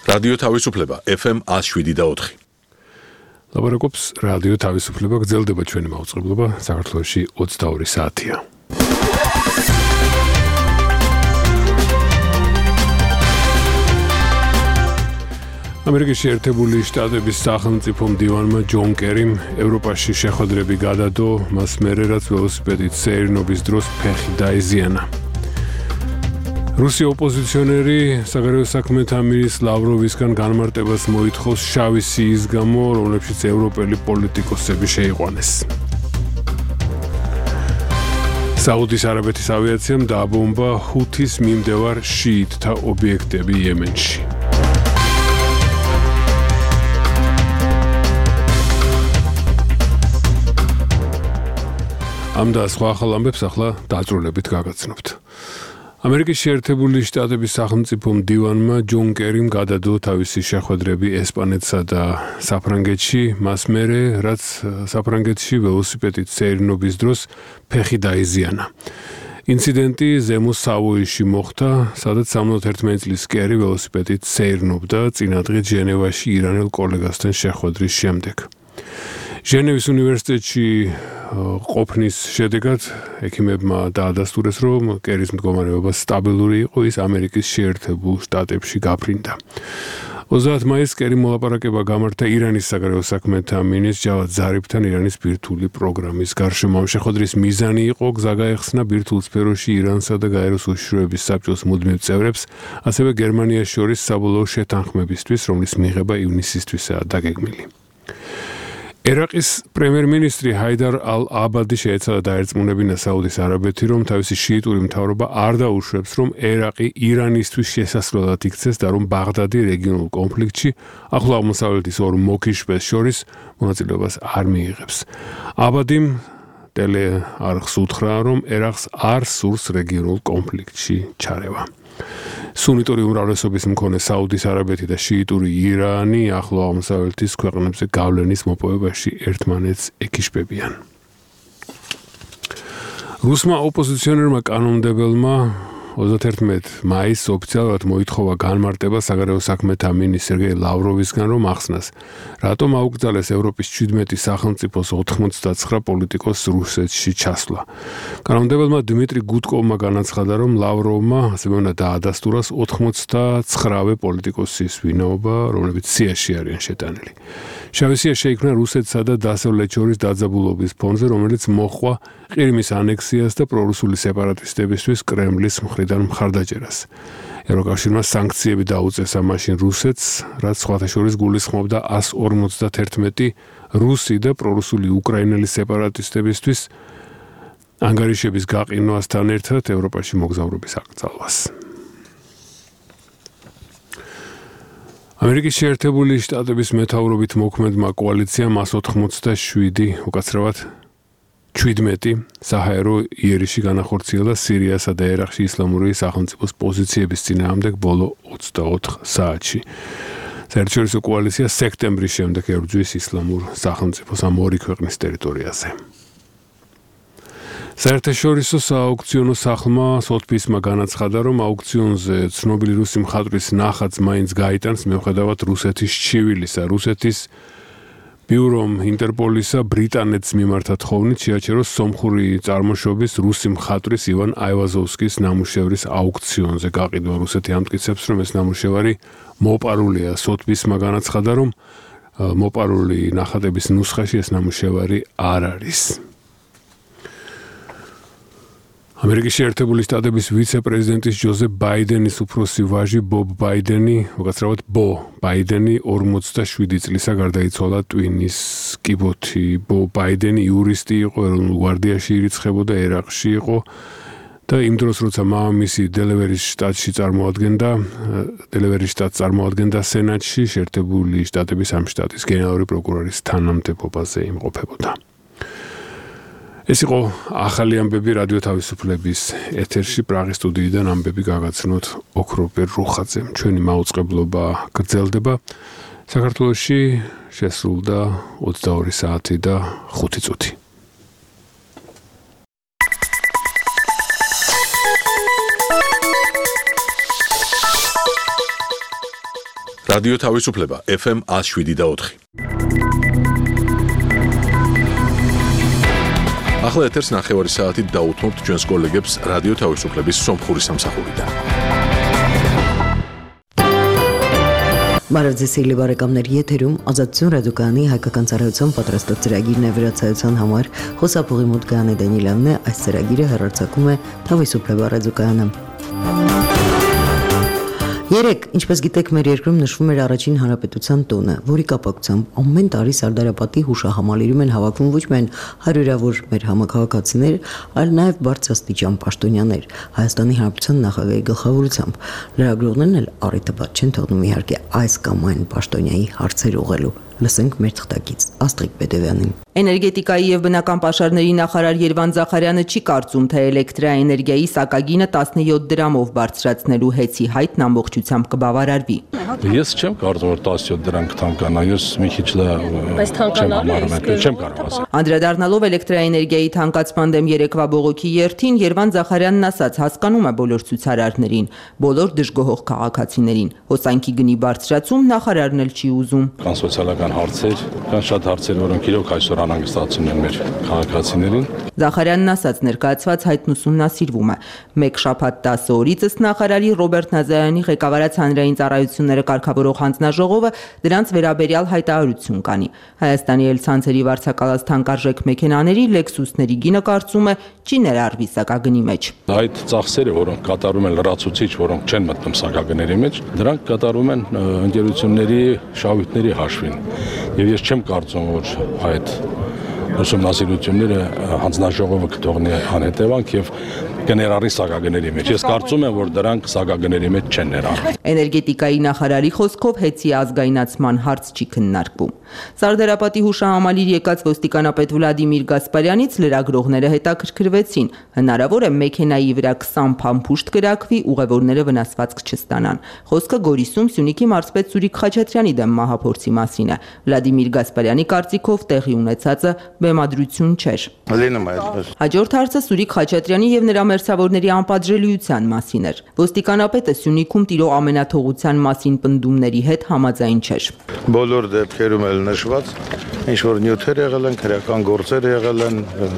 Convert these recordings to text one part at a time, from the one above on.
რადიო თავისუფლება FM 107.4. ლაბორაკობს რადიო თავისუფლება, გრძელდება ჩვენი მაუწყებლობა, საქართველოში 22 საათია. ამერიკის შეერთებული შტატების სახელმწიფო მდივანმა ჯონ კერიმ ევროპაში შეხვედრები გადადო, მას მერე რაც ველოსიპედით სეირნობის დროს ფეხი დაიზიანა. რუსი ოპოზიციონერი საგარეო საქმეთა მინისტრ ლავროვისგან განმარტებას მოითხოვს შავი სიის გამო, რომლებშიც ევროპელი პოლიტიკოსები შეიყვანეს. საუდის არაბეთის ავიაციამ დააბომბა ჰუთის მიმდევარ შიიტთა ობიექტები იემენში. ამ და სხვა ახალ ამბებს ახლა დაწვრილებით გაგაცნობთ. ამერიკის შეერთებული შტატების სახელმწიფო მდივანმა ჯონ კერიმ გადადო თავისი შეხვედრები ესპანეთსა და საფრანგეთში, მას მერე რაც საფრანგეთში ველოსიპედით სეირნობის დროს ფეხი დაიზიანა. ინციდენტი ზემო სავოიში მოხდა, სადაც 71 წლის კერი ველოსიპედით სეირნობდა წინადღე ჟენევაში ირანელ კოლეგასთან შეხვედრის შემდეგ. ჟენევის უნივერსიტეტში ყოფნის შედეგად ექიმებმა დაადასტურეს, რომ კერის მდგომარეობა სტაბილური იყო, ის ამერიკის შეერთებულ შტატებში გაფრინდა. 30 მაისს კერი მოლაპარაკება გამართა ირანის საგარეო საქმეთა მინისტრ ჯავად ზარიფთან ირანის ბირთვული პროგრამის გარშემო. ამ შეხვედრის მიზანი იყო გზა გაეხსნა ბირთვულ სფეროში ირანსა და გაეროს უშიშროების საბჭოს მუდმივ წევრებს, ასევე გერმანიას შორის საბოლოო შეთანხმებისთვის, რომლის მიღება ივნისისთვისაა დაგეგმილი. ერაყის პრემიერ-მინისტრი ჰაიდარ ალ-აბადი შეეცადა დაერწმუნებინა საუდის არაბეთი, რომ თავისი შიიტური მთავრობა არ დაუშვებს, რომ ერაყი ირანისთვის შესასვლელად იქცეს და რომ ბაღდადი რეგიონულ კონფლიქტში ახლო აღმოსავლეთის ორ მოქიშბეს შორის მონაწილეობას არ მიიღებს. აბადიმ ტელეარხს უთხრა, რომ ერაყს არ სურს რეგიონულ კონფლიქტში ჩარევა. სუნიტური უმრავლესობის მქონე საუდის არაბეთი და შიიტური ირანი ახლო აღმოსავლეთის ქვეყნებზე გავლენის მოპოვებაში ერთმანეთს ეკიშბებიან. რუსმა ოპოზიციონერმა კანონმდებელმა 31 მაისს ოფიციალურად მოითხოვა განმარტება საგარეო საქმეთა მინისტრ სერგეი ლავროვისგან, რომ ახსნას, რატომ აუკრძალეს ევროპის 17 სახელმწიფოს 89 პოლიტიკოს რუსეთში ჩასვლა. კანონმდებელმა დმიტრი გუდკოვმა განაცხადა, რომ ლავროვმა ასევე უნდა დაადასტუროს 89 პოლიტიკოსის ვინაობა, რომლებიც სიაში არიან შეტანილი. შავი სია შეიქმნა რუსეთსა და დასავლეთ შორის დაძაბულობის ფონზე, რომელიც მოჰყვა ყირიმის ანექსიას და პრორუსული სეპარატისტებისთვის კრემლის მხრიდან მხარდაჭერას. ევროკავშირმა სანქციები დაუწესა მაშინ რუსეთს, რაც სხვათა შორის გულისხმობდა 151 რუსი და პრორუსული უკრაინელი სეპარატისტებისთვის ანგარიშების გაყინვასთან ერთად ევროპაში მოგზაურობის აკრძალვას. ამერიკის შეერთებული შტატების მეთაურობით მოქმედმა კოალიციამ 187 უკაცრავად 17 საჰაერო იერიში განახორციელა სირიასა და ერაყში ისლამური სახელმწიფოს პოზიციების წინააღმდეგ ბოლო 24 საათში. საერთაშორისო კოალიცია სექტემბრის შემდეგ ებრძვის ისლამურ სახელმწიფოს ამ ორი ქვეყნის ტერიტორიაზე. საერთაშორისო სააუქციონო სახლმა სოთბისმა განაცხადა, რომ აუქციონზე ცნობილი რუსი მხატვრის ნახატს მაინც გაიტანს მიუხედავად რუსეთის ჩივილისა. რუსეთის ბიურომ ინტერპოლისა ბრიტანეთს მიმართა თხოვნით შეაჩეროს სომხური წარმოშობის რუსი მხატვრის ივან აივაზოვსკის ნამუშევრის აუქციონზე გაყიდვა. რუსეთი ამტკიცებს, რომ ეს ნამუშევარი მოპარულია. სოთბისმა განაცხადა, რომ მოპარული ნახატების ნუსხაში ეს ნამუშევარი არ არის. ამერიკის შეერთებული შტატების ვიცე-პრეზიდენტის ჯოზეფ ბაიდენის უფროსი ვაჟი ბობ ბაიდენი, უკაცრავად ბო ბაიდენი 47 წლისა გარდაიცვალა ტვინის კიბოთი. ბო ბაიდენი იურისტი იყო, ეროვნულ გვარდიაში ირიცხებოდა, ერაყში იყო და იმ დროს, როცა მამამისი დელავერის შტატს წარმოადგენდა სენატში, შეერთებული შტატების ამ შტატის გენერალური პროკურორის თანამდებობაზე იმყოფებოდა. ეს იყო ახალი ამბები რადიო თავისუფლების ეთერში პრაღის სტუდიიდან ამბები გაგაცნოთ ოქროპერ რუხაძემ. ჩვენი მაუწყებლობა გრძელდება. საქართველოში შესრულდა 22 საათი და 5 წუთი. რადიო თავისუფლება FM 107.4. ახლა ეთერს ნახევარი საათით დაუთმობთ ჩვენს კოლეგებს რადიო თავისუფლების სომხური სამსახურიდან. Բարև բարեկամներ, եթերում Ազատություն ռադիոկայանի հայկական ծառայության պատրաստած ծրագիրն է վերացայության համար խոսափողի Մուտգանի Դանիելյանն է, այս ծրագիրը հեռարձակում է Თავისუფლება ռադիոկայանը։ Երեկ, ինչպես գիտեք, մեր երկրում նշվում էր առաջին հանրապետության տոնը, որի կապակցությամբ ամեն տարի Սարդարապատի հուշահամալիրում են հավաքվում ոչ միայն հարյուրավոր մեր համաքաղաքացիներ, այլ նաև բարձրաստիճան պաշտոնյաներ, Հայաստանի Հանրապետության նախագահի գլխավորությամբ։ Լրագրողներն էլ առիթը բաց չեն թողնում իհարկե այս կամ այն պաշտոնյայի հարցեր ուղղելու։ Լսենք մեր թղթակից Աստղիկ Պետևյանին։ Էներգետիկայի եւ բնական պաշարների նախարար Երվան Զախարյանը չի կարծում, թե էլեկտրաէներգիայի սակագինը 17 դրամով բարձրացնելու հեծի հայտն ամբողջությամբ կբավարարվի։ Ես չեմ կարծում, որ 17 դրամ կթանկանա, ես մի քիչ չեմ կարող ասել։ Անդրադառնալով էլեկտրաէներգիայի թանկացման դեմ երեկվա բողոքի երթին, Երվան Զախարյանն ասաց, հասկանում է բոլոր ցուցարարներին, բոլոր դժգոհող քաղաքացիներին։ Հոսանքի գնի բարձրացում նախարարն էլ չի ուզում։ Կան սոցիալական հարցեր, կան շատ հարցեր, որոնք իրոք այսօր անհանգստացնում են մեր քաղաքացիներին։ Զախարյանն ասաց, ներկայացված հայտն ուսումնասիրվում է։ Մեկ շաբաթ 10 օրից ըստ նախարարի Ռոբերտ Նազարյանի ղեկավարած հանրային ծառայությունները կարգավորող հանձնաժողովը դրանց վերաբերյալ հայտարարություն կանի։ Հայաստանի ելցանցերի վարձակալած թանկարժեք մեքենաների Lexus-ների գինը կարծում է չի ներառվի սակագնի մեջ։ Այդ ծախսերը, որոնք կատարում են լրացուցիչ, որոնք չեն մտնում սակագների մեջ, դրանք կատարում են ընկերությունների շահույթների հաշվին։ Եվ ես չեմ կարծում, որ այդ ուսումնասիրությունները հանձնաժողովը կթողնի անհետևանք եւ կներառի սակագների մեջ։ Ես կարծում եմ, որ դրանք սակագների մեջ չեն ներառվի։ Էներգետիկայի նախարարի խոսքով հեծի ազգայնացման հարց չի քննարկվում։ Սարդարապատի հուշահամալիր եկած ոստիկանապետ Վլադիմիր Գասպարյանից լրագրողները հետաքրքրվեցին։ Հնարավոր է մեքենայի վրա 20 փամփուշտ կրակվի, ուղևորները վնասվածք չստանան։ Խոսքը Գորիսում Սյունիքի մարզպետ Սուրիկ Խաչատրյանի դեմ մահափորձի մասին է։ Վլադիմիր Գասպարյանի կարծիքով տեղի ունեցածը բեմադրություն չէր։ Հաջորդ հարցը Սուրիկ Խաչատրյանի եւ նրա մերձավորների անպատժելիության մասին էր։ Ոստիկանապետը Սյունիքում տիրող ամենաթողության մասին պնդումների հետ համաձայն չէր։ Բոլոր դեպքերում էլ նշված ինչ որ նյութեր եղել են, քրեական գործեր եղել են։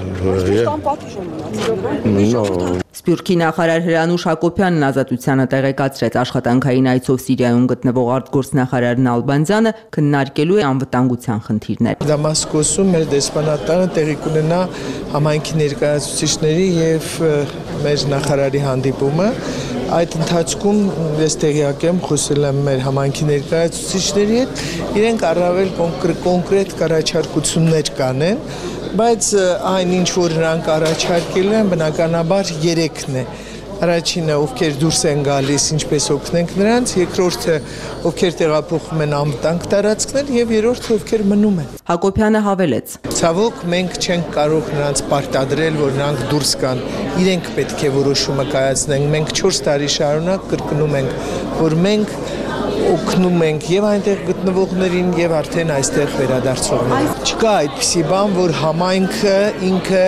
Սփյուռքի նախարար Հրանուշ Հակոբյանն Ազատությանը տեղեկացրեց, աշխատանքային այցով Սիրիայում գտնվող արտգործնախարար Նալբանդյանը քննարկելու է անվտանգության խնդիրներ։ Դամասկոսում մեր դեսպանատանը տեղի կունենա համայնքի ներկայացուցիչների եւ մեր նախարարի հանդիպումը։ Այդ ընթացքում ես տեղյակ եմ, խոսել եմ մեր համայնքի ներկայացուցիչների հետ, իրենք առավել կոնկրետ առաջարկություններ կանեն, բայց այն ինչ որ նրանք առաջարկել են, բնականաբար 3-ն է։ Առաջինը, ովքեր դուրս են գալիս, ինչպես օգնենք նրանց, երկրորդը, ովքեր տեղափոխվում են անվտանգ տարածքներ, եւ երրորդը, ովքեր մնում են։ Հակոբյանը հավելեց. Ցավոք մենք չենք կարող նրանց պարտադրել, որ նրանք դուրս գան։ Իրենք պետք է որոշումը կայացնեն։ Մենք 4 տարի շարունակ կրկնում ենք, որ մենք օգնում ենք եւ այնտեղ գտնվողներին եւ արդեն այստեղ վերադարձողներին։ Չկա այդպիսի բան, որ համայնքը ինքը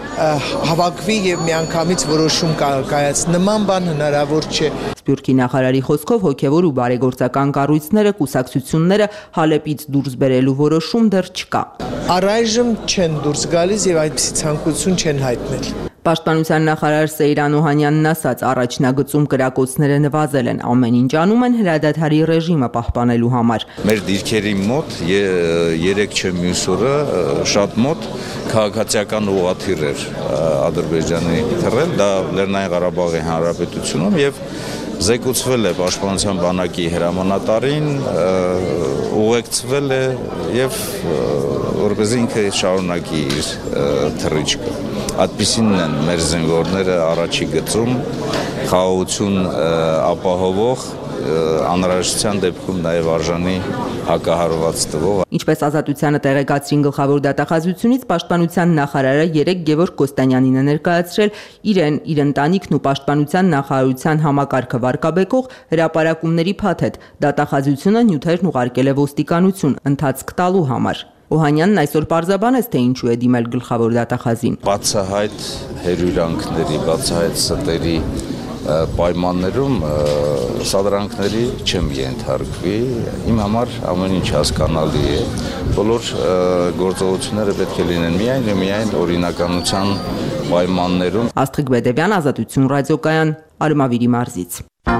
հավաքվի եւ միանգամից որոշում կայացնի։ Նման բան հնարավոր չէ։ Սփյուռքի նախարարի խոսքով հոգեվոր ու բարեգործական կառույցները, կուսակցությունները Հալեպից դուրս բերելու որոշում դեռ չկա։ Առայժմ չեն դուրս գալիս եւ այդպիսի ցանկություն չեն հայտնել։ Պաշտպանության նախարար Սեյրան Օհանյանն ասաց, առաջնագծում կրակոցները նվազել են, ամեն ինչ անում են հրադադարի ռեժիմը պահպանելու համար։ Մեր դիրքերի մոտ 3 չէ մյուս օրը շատ մոտ քաղաքացիական ուղղաթիռ էր Ադրբեջանի թռել, դա Լեռնային Ղարաբաղի Հանրապետությունում եւ զեկուցվել է Պաշտպանության բանակի հրամանատարին, ուղեկցվել է եւ որպեսզի ինքը շարունակի իր թռիչքը։ Այդպիսին են մեր զինվորները առաջի գծում խաղաղություն ապահովող անհրաժեշտության դեպքում նաև արժանի հակահարված տվող։ Ինչպես Ազատությանը տեղեկացրին գլխավոր դատախազությունից, Պաշտպանության նախարարը երեկ Գևորգ Կոստանյանին է ներկայացրել իրեն, իր ընտանիքն ու Պաշտպանության նախարարության համակարգը վարկաբեկող հրապարակումների փաթեթ։ Դատախազությունը նյութերն ուղարկել է ոստիկանություն ընթացք տալու համար։ Օհանյանն այսօր պարզաբանեց, թե ինչու է դիմել գլխավոր դատախազին։ Բացահայտ հերյուրանքների, բացահայտ ստերի պայմաններում սադրանքների չեմ ենթարկվի, իմ համար ամեն ինչ հասկանալի է, բոլոր գործողությունները պետք է լինեն միայն օրինականության պայմաններում։ Աստղիկ Բեդևյան, Ազատություն ռադիոկայան, Արմավիրի մարզից։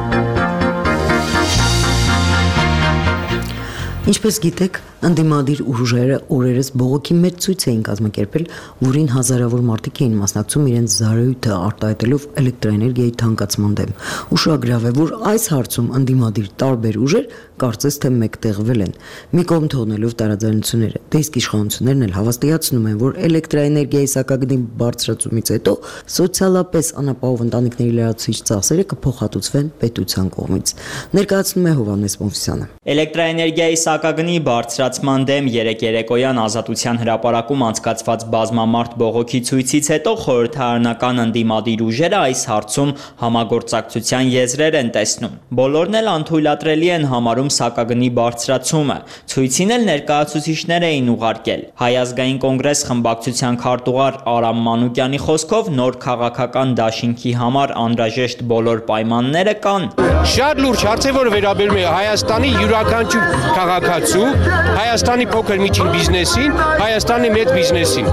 Ինչպես գիտեք, ընդդիմադիր ուժերը օրերս բողոքի մեծ ցույց էին կազմակերպել, որին հազարավոր մարդիկ էին մասնակցում իրենց զարույթը արտահայտելով էլեկտրոէներգիայի թանկացման դեմ։ Ուշագրավ է, որ այս հարցում ընդդիմադիր տարբեր ուժեր կարծես թե մեկտեղվել են։ Մի կողմ թողնելով տարաձայնությունները, դե իսկ իշխանություններն էլ հավաստիացնում են, որ էլեկտրոէներգիայի սակագնի բարձրացումից հետո սոցիալապես անապահով ընտանիքների լրացուցիչ ծախսերը կփոխհատուցվեն պետության կողմից։ Ներկայացնում է Հովհաննես Մովսյանը։ Էլեկտրոէներգիայի սակագնի բարձրացման դեմ երեկոյան Ազատության հրապարակում անցկացված բազմամարդ բողոքի ցույցից հետո խորհրդարանական ընդդիմադիր ուժերը այս հարցում համագործակցության եզրեր են տեսնում։ Բոլորն էլ անթույլատրելի են համարում սակագնի բարձրացումը։ Ցույցին էլ ներկայացուցիչներ էին ուղարկել։ Հայ ազգային կոնգրես խմբակցության քարտուղար Արամ Մանուկյանի խոսքով նոր քաղաքական դաշինքի համար անհրաժեշտ բոլոր պայմանները կան։ Շատ լուրջ հարց է, որ վերաբերում է Հայաստանի յուրաքանչյուր քաղաքացու, Հայաստանի փոքր միջին բիզնեսին, Հայաստանի մեծ բիզնեսին։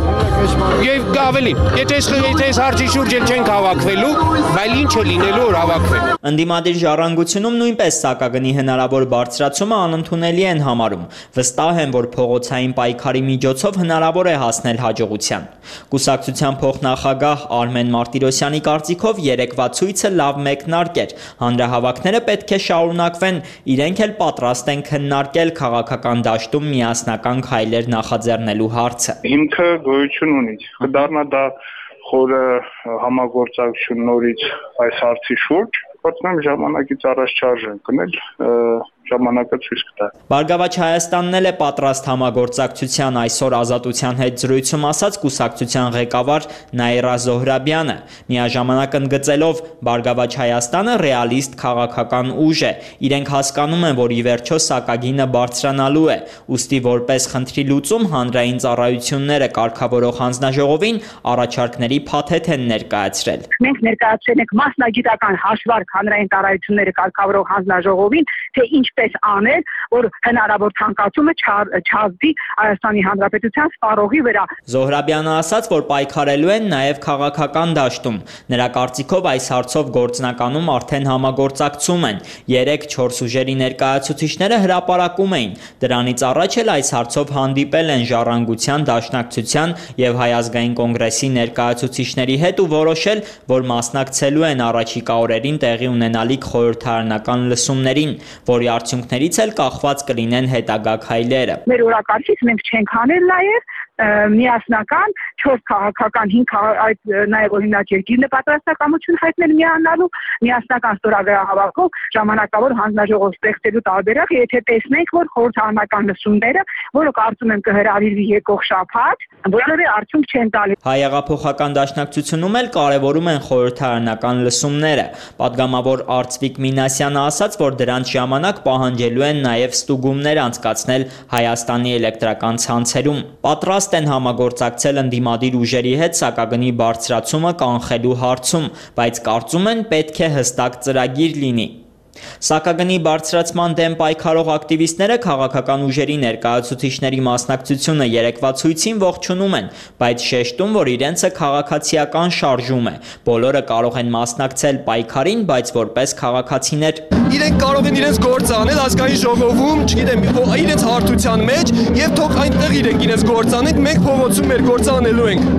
Եվ ավելին, եթե այս հարցի շուրջ չենք հավաքվելու, բայց ինչ է լինելու որ հավաքվեն։ Ընդդիմադիր ժառանգությունում նույնպես սակագնի հնարավոր բարձրացումը անընդունելի են համարում։ Վստահ են, որ փողոցային պայքարի միջոցով հնարավոր է հասնել հաջողության։ Կուսակցության փոխնախագահ Արմեն Մարտիրոսյանի կարծիքով երեկվա ցույցը լավ մեկնարկ էր։ Հանրահավաքները պետք է շարունակվեն, իրենք էլ պատրաստ են քննարկել քաղաքական դաշտում միասնական քայլեր նախաձեռնելու հարցը։ Հիմքը գոյություն ունի։ Կդառնա դա խորը համագործակցություն նորից այս հարցի շուրջ, կարծում եմ ժամանակից առաջ չարժե ընկնել, ժամանակը ցույց կտա։ Բարգավաճ Հայաստանն էլ է պատրաստ համագործակցության, այսօր Ազատության հետ զրույցում ասաց կուսակցության ղեկավար Նաիրա Զոհրաբյանը, միաժամանակ ընդգծելով Բարգավաճ Հայաստանը ռեալիստ քաղաքական ուժ է, իրենք հասկանում են, որ ի վերջո սակագինը բարձրանալու է, ուստի որպես խնդրի լուծում հանրային ծառայությունները կարգավորող հանձնաժողովին առաջարկների փաթեթ են ներկայացրել։ Մենք ներկայացրել ենք մասնագիտական հաշվարկ հանրային ծառայությունները կարգավորող հանձնաժողովին, թե ինչպես անել, որ հնարավոր թանկացումը չազդի Հայաստանի Հանրապետության սպառողի վրա։ Զոհրաբյանը ասաց, որ պայքարելու են նաև քաղաքական դաշտում։ Նրա կարծիքով այս հարցով գործնականում արդեն համագործակցում են։ 3-4 ուժերի ներկայացուցիչները հրապարակում էին։ Դրանից առաջ էլ այս հարցով հանդիպել են Ժառանգության, Դաշնակցության եւ Հայ ազգային կոնգրեսի ներկայացուցիչների հետ ու որոշել, որ մասնակցելու են առաջիկա օրերին տեղի ունենալիք խորհրդարանական լսումներին, որի արդյունքներից էլ կախված կլինեն հետագա քայլերը։ Մեր օրակարգից մենք չենք անել նաև միասնական 4 քաղաքական 5 այդ նաև օրինակ երկիրն է պատրաստակամություն հայտնել միանալու միասնական ստորագրահավաքով ժամանակավոր հանձնաժողով ստեղծելու տարբերակ, եթե տեսնենք, որ խորհրդարանական լսումները, որը կարծում եմ կհրավիրվի եկող շաբաթ, որևէ արդյունք չեն տալի։ Հայեղափոխական դաշնակցությունում էլ կարևորում են խորհրդարանական լսումները։ Պատգամավոր Արծվիկ Մինասյանը ասաց, որ դրանց ժամանակ պահանջելու են նաև ստուգումներ անցկացնել Հայաստանի էլեկտրական ցանցերում։ Պատրաստ են համագործակցել ընդդիմադիր ուժերի հետ սակագնի բարձրացումը կանխելու հարցում, բայց կարծում են պետք է հստակ ծրագիր լինի։ Սակագնի բարձրացման դեմ պայքարող ակտիվիստները քաղաքական ուժերի ներկայացուցիչների մասնակցությունը երեկվա ցույցին ողջունում են, բայց շեշտում, որ իրենցը քաղաքացիական շարժում է։ Բոլորը կարող են մասնակցել պայքարին, բայց որպես քաղաքացիներ։ Իրենք կարող են իրենց գործը անել ազգային ժողովում, չգիտեմ, իրենց հարթության մեջ, եւ թող այնտեղ իրենց գործը անեն, մենք փողոցում մեր գործը անելու ենք։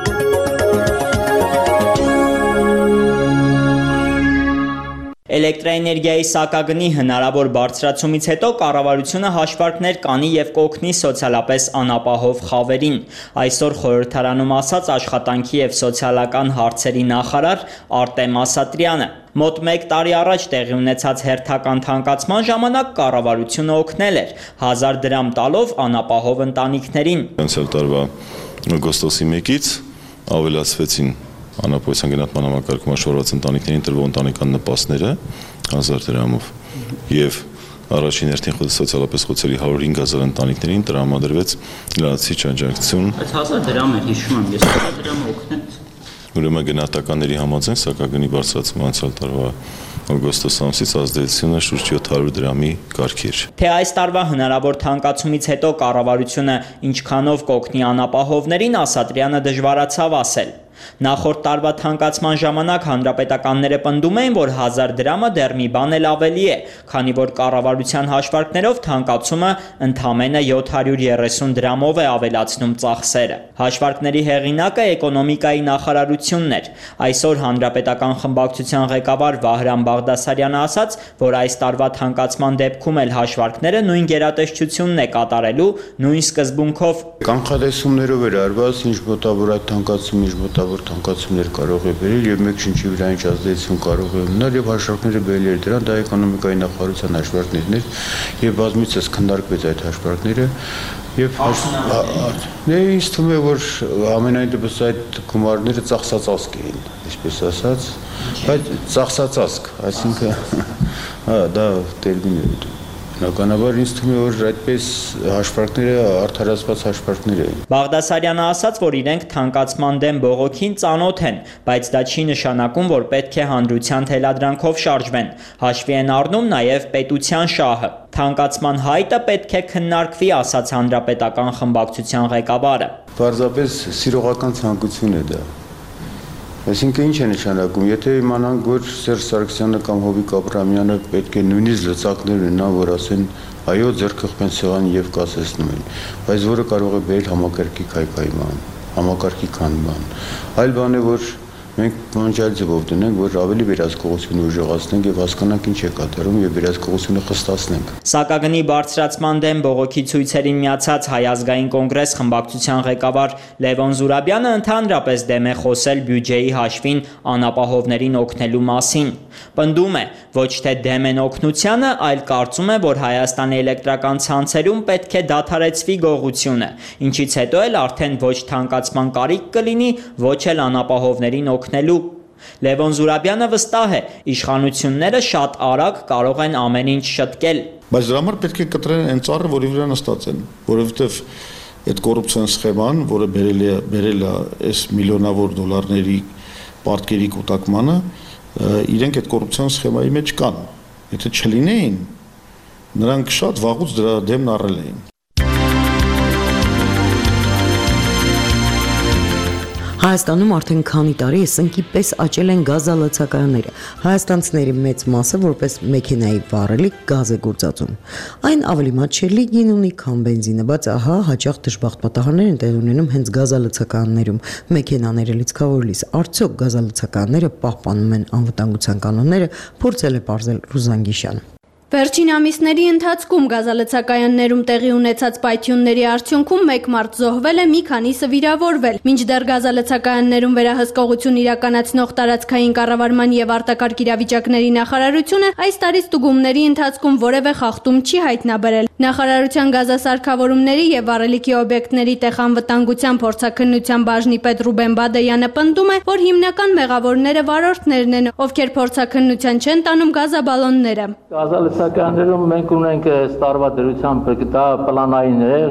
Էլեկտրոէներգիայի սակագնի հնարավոր բարձրացումից հետո կառավարությունը հաշվարկներ կանի եւ կօգնի սոցիալապես անապահով խավերին։ Այսօր խորհրդարանում ասաց աշխատանքի եւ սոցիալական հարցերի նախարար Արտեմ Ասատրյանը։ Մոտ 1 տարի առաջ տեղի ունեցած հերթական թանկացման ժամանակ կառավարությունը օգնել էր 1000 դրամ տալով անապահով ընտանիքներին։ Անցյալ տարվա օգոստոսի 1-ից ավելացվեցին անապահովության գնահատման համակարգում հաշվառված ընտանիքներին տրվող ընտանեկան նպաստները 1000 դրամով եւ առաջին հերթին սոցիալապես խոցելի 105,000 ընտանիքներին տրամադրվեց լրացուցիչ աջակցություն։ Բայց 1000 դրամ է հիշում եմ, ես 1000 դրամը օգնեց։ ուրեմն գնահատականների համաձայն սակագնի բարձրացման անցյալ տարվա օգոստոս ամսից ազդեցությունը շուրջ 700 դրամի կարգեր։ Թե այս տարվա հնարավոր թանկացումից հետո կառավարությունը ինչքանով կօգնի անապահովներին, Ասատրյանը դժվարացավ ասել։ Նախորդ տարվա թանկացման ժամանակ հանրապետականները պնդում էին, որ 1000 դրամը դեռ մի բան էլ ավելի է, քանի որ կառավարության հաշվարկներով թանկացումը ընդամենը 730 դրամով է ավելացնում ծախսերը։ Հաշվարկների հեղինակը էկոնոմիկայի նախարարությունն էր։ Այսօր հանրապետական խմբակցության ղեկավար Վահրամ Բաղդասարյանը ասաց, որ այս տարվա թանկացման դեպքում էլ հաշվարկները նույն գերատեսչությունն է կատարելու նույն սկզբունքով։ Կանխատեսումներով էր արված, ինչ մոտավոր այդ թանկացումը, ինչ մոտավոր թանկացումներ կարող է բերել եւ մեկ շնչի վրա ինչ ազդեցություն կարող է ունենալ եւ հաշվարկները բերել էր դրան, դա էկոնոմիկայի նախարարության հաշվարկներն էր եւ բազմիցս քննարկվեց այդ հաշվարկները եւ ինձ թվում է որ ամենայն դեպս այդ գումարները ծախսածածկ էին, այսպես ասած, բայց ծախսածածկ, այսինքն դա տերմին է։ Բնականաբար ինձ թվում է որ այդպես հաշվարկները արդարացված հաշվարկներ են։ Բաղդասարյանը ասաց, որ իրենք թանկացման դեմ բողոքին ծանոթ են, բայց դա չի նշանակում, որ պետք է հանրության թելադրանքով շարժվեն։ Հաշվի են առնում նաև պետության շահը։ Թանկացման հայտը պետք է քննարկվի, ասաց հանրապետական խմբակցության ղեկավարը։ Պարզապես սիրողական ցանկություն է դա։ Այսինքն ինչ է նշանակում, եթե իմանանք, որ Սերժ Սարգսյանը կամ Հովիկ Աբրահամյանը պետք է նույնիսկ լծակներ ունենան, որ ասեն այո, ձեռքխփեն սեղան եւ կասեցնում են, բայց որը կարող է բերել համակարգի քայքայման, համակարգի քանդման։ Այլ բան է, որ մենք մանջալ ձևով դնենք, որ ավելի վերահսկողությունը ուժեղացնենք եւ հասկանանք ինչ է կատարում եւ վերահսկողությունը խստացնենք։ Սակագնի բարձրացման դեմ բողոքի ցույցերին միացած Հայ ազգային կոնգրես խմբակցության ղեկավար Լևոն Զուրաբյանը ընդհանրապես դեմ է խոսել բյուջեի հաշվին անապահովներին օգնելու մասին։ Պնդում է, ոչ թե դեմ են օգնությանը, այլ կարծում է, որ Հայաստանի էլեկտրական ցանցերում պետք է դադարեցվի գողությունը, ինչից հետո էլ արդեն ոչ թանկացման կարիք կլինի, ոչ էլ անապահովներին օգնելու։ Լևոն Զուրաբյանը վստահ է, իշխանությունները շատ արագ կարող են ամեն ինչ շտկել։ Բայց դրա համար պետք է կտրեն այն ծառը, որի վրա նստած են, որովհետև այդ կոռուպցիոն սխեման, որը բերել է այս միլիոնավոր դոլարների պարտքերի կուտակմանը, իրենք այդ կոռուպցիոն սխեմայի մեջ կան։ Եթե չլինեին, նրանք շատ վաղուց դրա դեմն առել էին։ Հայաստանում արդեն քանի տարի է սնկի պես աճել են գազալցակայանները։ Հայաստանցիների մեծ մասը որպես մեքենայի վառելիք գազ է գործածում։ Այն ավելի մատչելի գին ունի, քան բենզինը, բայց ահա հաճախ դժբախտ պատահարներ են տեղի ունենում հենց գազալցակայաններում։ Մեքենաները լիցքավորելիս արդյոք գազալցակայանները պահպանում են անվտանգության կանոնները, փորձել է պարզել Ռուզան Գիշյանը։ Վերջին ամիսների ընթացքում գազալցակայաններում տեղի ունեցած պայթյունների արդյունքում մեկ մարդ զոհվել է, մի քանիսը վիրավորվել։ Մինչդեռ գազալցակայաններում վերահսկողություն իրականացնող տարածքային կառավարման եւ արտակարգ իրավիճակների նախարարությունը այս տարի ստուգումների ընթացքում որևէ խախտում չի հայտնաբերել։ Նախարարության գազասարքավորումների եւ վառելիքի օբյեկտների տեխանվտանգության փորձաքննության բաժնի պետ Ռուբեն Բադեյանը պնդում է, որ հիմնական մեղավորները վարորդներն են, ովքեր փորձաքննության չեն տանում գազաբալոնները։ Սակայներում մենք ունենք տարվա դրությամբ դա պլանային է,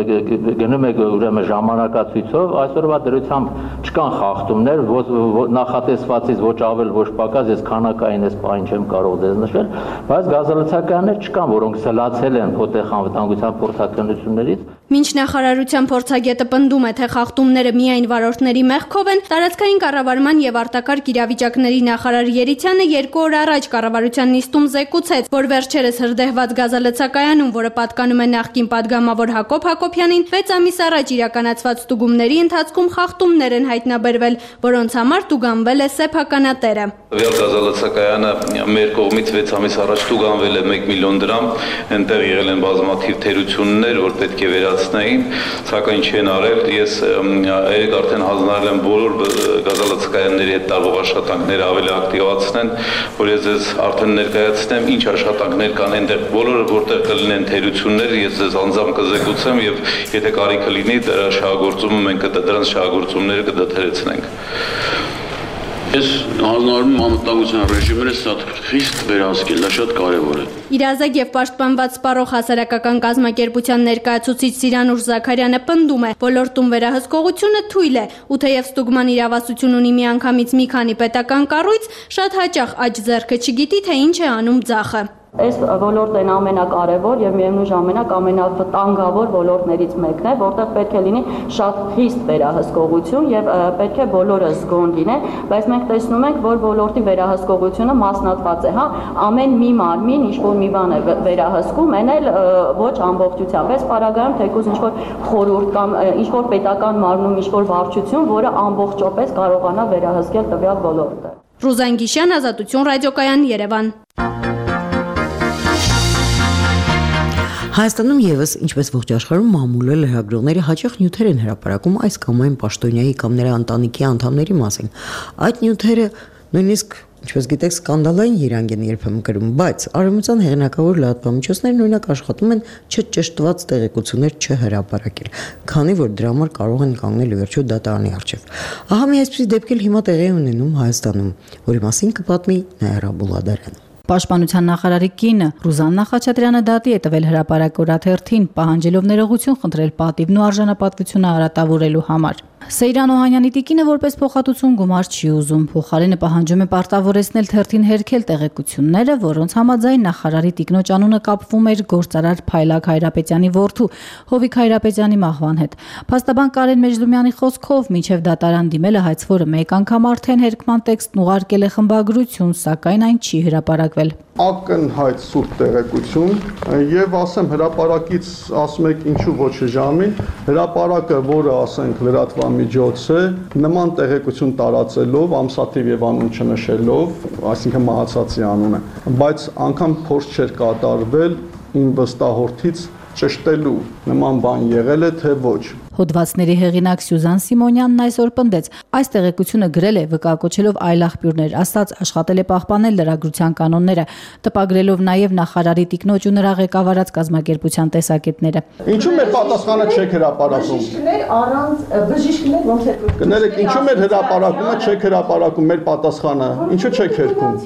գնում է ուրեմն ժամանակացույցով, այսօրվա դրությամբ չկան խախտումներ, նախատեսվածից ոչ ավել, ոչ պակաս, ես քանակային այս բանը չեմ կարող դες նշել, բայց գազալցակայաններ չկան, որոնք սլացել են փոթեխ անվտանգության փորձաքննություններից։ Մինչ նախարարության փորձագետը պնդում է, թե խախտումները միայն վարորդների մեղքով են, տարածքային կառավարման եւ արտակարգ իրավիճակների նախարար Երիցյանը 2 օր առաջ կառավարության նիստում զեկուցեց, որ վերջերս հրդեհված գազալցակայանում, որը պատկանում է նախկին падգամավոր Հակոբ Հակոբյանին, 6 ամիս առաջ իրականացված ստուգումների ընթացքում խախտումներ են հայտնաբերվել, որոնց համար տուգանվել է սեփականատերը։ Տվյալ գազալցակայանը մեր կողմից 6 ամիս առաջ տուգանվել է 1 միլիոն դրամ, այնտեղ եղել են բազմաթիվ թերություններ, որ պետք է վերացնեին, սակայն չեն արել։ Ես երեք արդեն հանձնարարել եմ բոլոր գազալցակայանների հետ տարվող աշխատանքները ավելի ակտիվացնեն, որ ես ձեզ արդեն ներկայացնեմ ինչ աշխատանքներ կան այնտեղ, բոլորը որտեղ կլինեն թերություններ, ես ձեզ անձամբ կզեկուցեմ եւ եթե կարիքը լինի դրա շահագործումը մենք դրանց շահագործումները կդադարեցնենք։ Ես հանձնարարում եմ անվտանգության ռեժիմները սա խիստ վերահսկել, դա շատ կարևոր է։ Իրազեկ եւ պաշտպանված սպառող հասարակական կազմակերպության ներկայացուցիչ Սիրանուշ Զաքարյանը պնդում է, ոլորտում վերահսկողությունը թույլ է, ու թեև ստուգման իրավասություն ունի միանգամից մի քանի պետական կառույց, շատ հաճախ աջ ձեռքը չգիտի, թե ինչ է անում ձախը։ Այս ոլորտն ամենակարևոր եւ միևնույն ժամանակ ամենավտանգավոր ոլորտներից մեկն է, որտեղ պետք է լինի շատ խիստ վերահսկողություն եւ պետք է բոլորը զգոն լինեն, բայց մենք տեսնում ենք, որ ոլորտի վերահսկողությունը մասնատված է, ամեն մի մարմին ինչ-որ մի բան է վերահսկում, այն էլ ոչ ամբողջությամբ, այս պարագայում թեկուզ ինչ-որ խորհուրդ կամ ինչ-որ պետական մարմնում ինչ-որ վարչություն, որը ամբողջապես կարողանա վերահսկել տվյալ ոլորտը։ Ռուզան Գիշյան, Ազատություն ռադիոկայան, Երևան։ Հայաստանում եւս, ինչպես ողջ աշխարհում, մամուլը լրագրողները հաճախ նյութեր են հրապարակում այս կամ այն պաշտոնյայի կամ նրա ընտանիքի անդամների մասին։ Այդ նյութերը նույնիսկ, ինչպես գիտեք, սկանդալային երանգ են երբեմն կրում, բայց արևմտյան հեղինակավոր լրատվամիջոցներն օրինակ աշխատում են չճշտված տեղեկություններ չհրապարակել, քանի որ դրա համար կարող են կանգնել վերջո դատարանի առջև։ Ահա մի այսպիսի դեպք էլ հիմա տեղի ունենում Հայաստանում, որի մասին կպատմի Նաիրա Բուլադարյանը։ Պաշտպանության նախարարի կինը Ռուզաննա Խաչատրյանը դատի է տվել հրապարակ օրաթերթին, պահանջելով ներողություն խնդրել պատիվն ու արժանապատվությունը արատավորելու համար։ Սեյրան Օհանյանի տիկինը որպես փոխհատուցում գումար չի ուզում, փոխարենը պահանջում է պարտավորեցնել թերթին հերքել տեղեկությունները, որոնց համաձայն նախարարի տիկնոջ անունը կապվում էր գործարար Փայլակ Հայրապետյանի որդու Հովիկ Հայրապետյանի մահվան հետ։ Փաստաբան Կարեն Մեջլումյանի խոսքով մինչև դատարան դիմելը հայցվորը մեկ անգամ արդեն հերքման տեքստն ուղարկել է խմբագրություն, սակայն այն չի հրապարակվել։ Ակնհայտ սուրբ տեղեկություն եւ ասեմ հրապարակից ասում եք ինչու ոչ ժամին հրապարակը, որը ասենք լրատվամիջոց է, նման տեղեկություն տարածելով ամսաթիվ եւ անուն չնշելով, այսինքն մահացածի անունը, բայց անգամ փորձ չէր կատարվել իմ վստահորդից ճշտելու նման բան եղել է թե ոչ։ Հոդվածների հեղինակ Սյուզան Սիմոնյանն այսօր պնդեց, այս տեղեկությունը գրել է վկայակոչելով այլ աղբյուրներ, ասած աշխատել է պահպանել լրագրության կանոնները, տպագրելով նաև նախարարի տիկնոջ ու նրա ղեկավարած կազմակերպության տեսակետները։ Ինչու մեր պատասխանը չեք հրապարակում։ Բժիշկներ առանց բժիշկներ ոնց է։ Կներեք, ինչու մեր հրապարակումը չեք հրապարակում մեր պատասխանը։ Ինչու չեք հերքում։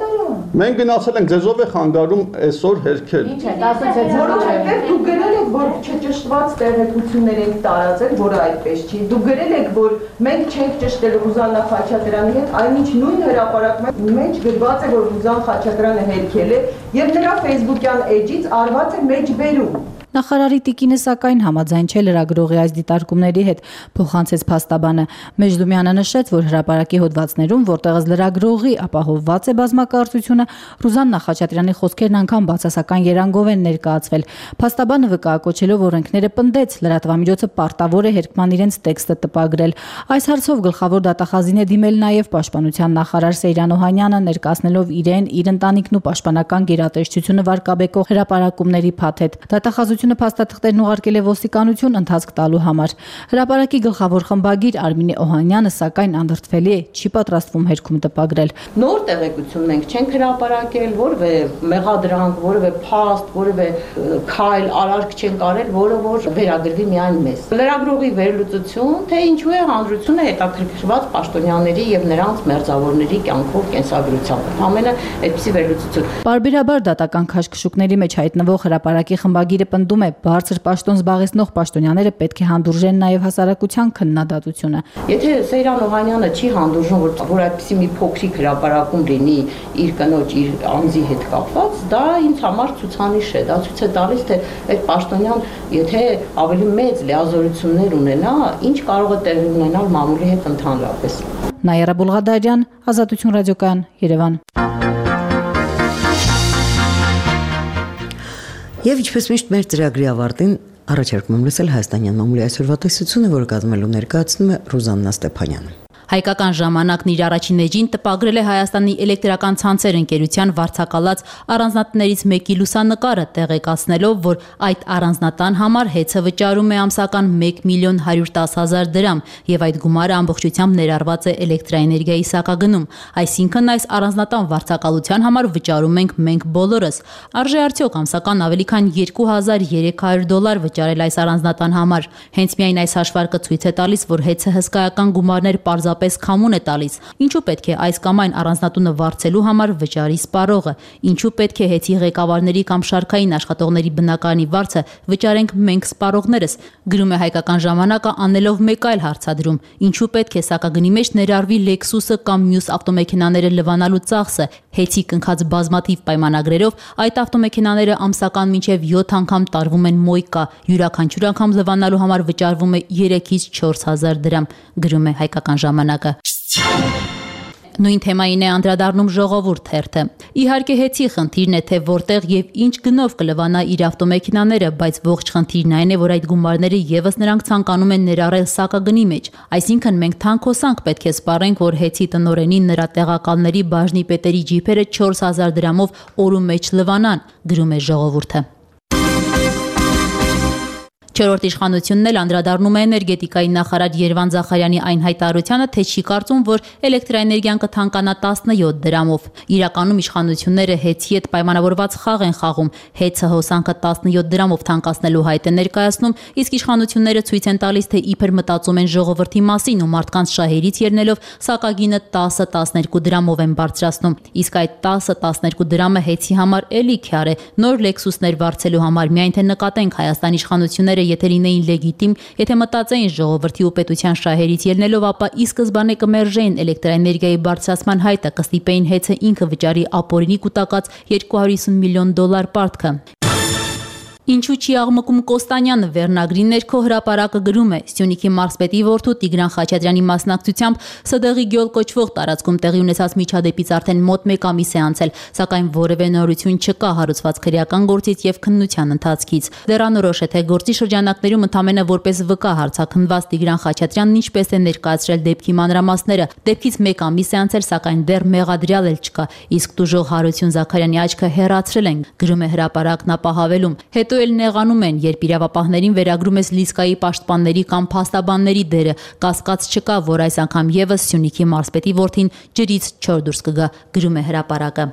Մենք գնացել ենք, ձեզով է խանգարում այսօր հերքել։ Ինչ է, որովհետև դուք գրել եք, որ չճշտված տեղեկություններ են տարածել, որը այդպես չի։ Դուք գրել եք, որ մենք չենք ճշտել Ռուզաննա Խաչատրյանի հետ, այնինչ նույն հրապարակման մեջ գրված է, որ Ռուզան Խաչատրյանը հերքել է եւ նրա Facebook-յան էջից արված է մեջբերում։ Նախարարի տիկինը սակայն համաձայն չէ լրագրողի այս դիտարկումների հետ, փոխանցեց փաստաբանը։ Մեջլումյանը նշեց, որ հրապարակի հոդվածներում, որտեղից լրագրողի ապահովված է բազմակարծությունը, Ռուզաննա Խաչատրյանի խոսքերն անգամ բացասական երանգով են ներկայացվել։ Փաստաբանը վկայակոչելով օրենքները պնդեց, լրատվամիջոցը պարտավոր է հերքման իրենց տեքստը տպագրել։ Այս հարցով գլխավոր դատախազին է դիմել նաև պաշտպանության նախարար Սեյրան Օհանյանը, ներկայացնելով իրեն, իր ընտանիքն ու պաշտպանական գերատեսչությունը վարկաբեկող հրապարակումների փաթեթ։ Դատախազությունը փաստաթղթերն ուղարկել է ոստիկանություն ընթացք տալու համար։ Հրապարակի գլխավոր խմբագիր Արմինե Օհանյանը սակայն անդրդվելի է, չի պատրաստվում հերքում տպագրել։ Նոր տեղեկություն մենք չենք հրապարակել, որևէ մեղադրանք, որևէ փաստ, որևէ քայլ, արարք չենք արել, որը որ վերագրվի միայն մեզ։ Լրագրողի վերլուծություն, թե ինչու է հանրությունը հետաքրքրված պաշտոնյաների եւ նրանց մերձավորների կյանքով, կենսագրությամբ։ Ամենը այդպիսի վերլուծություն։ Բարբերաբար դատական քաշքշուկների մեջ հայտնվող հրապարակի խմբագիրը պնդում է, բարձր պաշտոն զբաղեցնող պաշտոնյաները պետք է հանդուրժեն նաև հասարակության քննադատությունը։ Եթե Սեյրան Օհանյանը չի հանդուրժում, որ այդպիսի մի փոքրիկ հրապարակում լինի իր կնոջ, իր անձի հետ կապված, դա ինձ համար ցուցանիշ է, դա ցույց է տալիս, թե այդ պաշտոնյան, եթե ավելի մեծ լիազորություններ ունենա, ինչ կարող է տեղի ունենալ մամուլի հետ ընդհանրապես։ Նաիրա Բուլղադարյան, Ազատություն ռադիոկայան, Երևան։ Եվ ինչպես միշտ մեր ծրագրի ավարտին առաջարկում եմ լսել հայաստանյան մամուլի այսօրվա տեսությունը, որը կազմելու ներկայացնում է Ռուզաննա Ստեփանյանը։ Հայկական ժամանակն իր առաջին էջին տպագրել է Հայաստանի էլեկտրական ցանցեր ընկերության վարձակալած առանձնատներից մեկի լուսանկարը, տեղեկացնելով, որ այդ առանձնատան համար հեծը վճարում է ամսական 1.110.000 դրամ եւ այդ գումարը ամբողջությամբ ներառված է էլեկտրաէներգիայի սակագնում, այսինքն այս առանձնատան վարձակալության համար վճարում ենք մենք բոլորս։ Արժե արդյոք ամսական ավելի քան $2,300 վճարել այս առանձնատան համար։ Հենց միայն այս հաշվարկը ցույց է տալիս, որ հեծը հսկայական գումարներ պարզապես մշտապես քամուն է տալիս։ Ինչու պետք է այս կամ այն առանձնատունը վարձելու համար վճարի սպառողը։ Ինչու պետք է հեծի ղեկավարների կամ շարքային աշխատողների բնակարանի վարձը վճարենք մենք սպառողներս։ Գրում է Հայկական ժամանակը անելով մեկ այլ հարցադրում. ինչու պետք է սակագնի մեջ ներառվի Lexus-ը կամ մյուս ավտոմեքենաները լվանալու ծախսը։ Հեծի կնքած բազմաթիվ պայմանագրերով այդ ավտոմեքենաները ամսական մինչև 7 անգամ տարվում են մոյկա, յուրաքանչյուր անգամ լվանալու համար վճարվում է 3-ից 4,000 դրամ, գրում է Հայկական ժամանակը։ Նույն թեմային է անդրադառնում Ժողովուրդ թերթը։ Իհարկե հեծի խնդիրն է, թե որտեղ եւ ինչ գնով կլվանա իր ավտոմեքենաները, բայց ողջ խնդիրն այն է, որ այդ գումարները եւս նրանք ցանկանում են ներառել սակագնի մեջ։ Այսինքն մենք թանկոսանք պետք է սպառենք, որ հեծի տնօրենին նրա տեղակալների բաժնի պետերի ջիփերը 4,000 դրամով օրու մեջ լվանան, գրում է Ժողովուրդը։ Չորրորդ իշխանությունն էլ անդրադառնում է էներգետիկայի նախարար Երվան Զախարյանի այն հայտարարությանը, թե չի կարծում, որ էլեկտրաէներգիան կթանկանա 17 դրամով։ Իրականում իշխանությունները հեծի հետ պայմանավորված խաղ են խաղում։ Հեծը հոսանքը 17 դրամով թանկացնելու հայտ է ներկայացնում, իսկ իշխանությունները ցույց են տալիս, թե իբր մտածում են ժողովրդի մասին ու մարդկանց շահերից ելնելով սակագինը 10-12 դրամով են բարձրացնում։ Իսկ այդ 10-12 դրամը հեծի համար էլի քյար է։ Նոր Lexus-ներ վարձելու համար միայն թե նկատենք Հայաստանի իշխանությունները եթե լինեին լեգիտիմ, եթե մտածեին ժողովրդի ու պետության շահերից ելնելով, ապա ի սկզբանե կմերժեին էլեկտրաէներգիայի բարձրացման հայտը, կստիպեին հեծը ինքը վճարի ապօրինի կուտակած $250 միլիոն պարտքը։ Ինչու չի աղմկում Կոստանյանը վերնագրի ներքո հրապարակը գրում է. Սյունիքի մարզպետի որդու Տիգրան Խաչատրյանի մասնակցությամբ ՍԴՂ-ի գյոլ կոչվող տարածքում տեղի ունեցած միջադեպից արդեն մոտ 1 ամիս է անցել, սակայն որևէ նորություն չկա հարուցված քրեական գործից եւ քննության ընթացքից։ Դեռանորոշ է, թե գործի շրջանակներում ընդամենը որպես վկա հարցաքննված Տիգրան Խաչատրյանն ինչպես է ներկայացրել դեպքի մանրամասները։ Դեպքից 1 ամիս է անցել, սակայն դեռ մեղադրյալ էլ չկա, իսկ տուժող Հարություն Զաքարյանի աչքը հեռացրել են, գրում է հրապարակն ապահավելում։ Հետո էլ նեղանում են, երբ իրավապահներին վերագրում ես Լիսկայի պաշտպանների կամ փաստաբանների դերը, կասկած չկա, որ այս անգամ եւս Սյունիքի մարզպետի որդին ջրից չոր դուրս կգա, գրում է հրապարակը։